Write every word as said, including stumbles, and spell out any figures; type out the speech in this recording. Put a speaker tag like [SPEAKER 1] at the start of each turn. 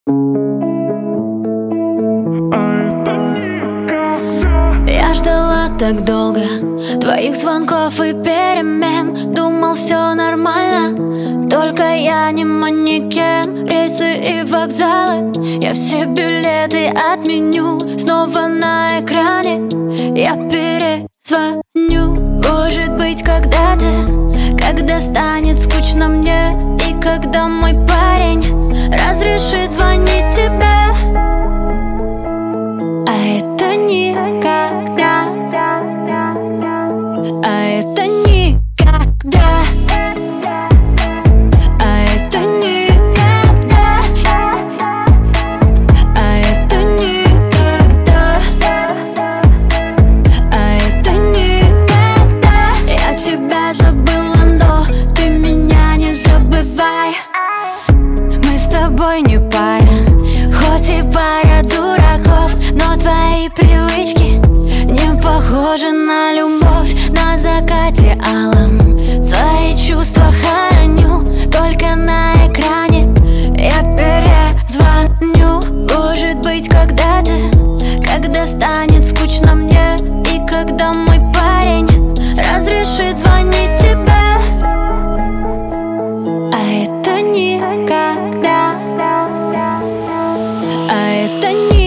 [SPEAKER 1] Я ждала так долго твоих звонков и перемен. Думал, все нормально, только я не манекен. Рейсы и вокзалы, я все билеты отменю. Снова на экране я перезвоню. Может быть, когда-то, когда станет скучно мне, и когда мой парень разрешит звонить тебе. А это никогда, а это никогда, а это никогда, а это никогда, а это никогда. Я тебя забыла, но ты меня не забывай. Мы с тобой не пара, хоть и пара дураков, но твои привычки не похожи на любовь. На закате алом свои чувства хороню, только на экране я перезвоню. Может быть, когда-то, когда станет скучно мне, и когда мой парень разрешит звонить тебе. А это никогда, а это никогда.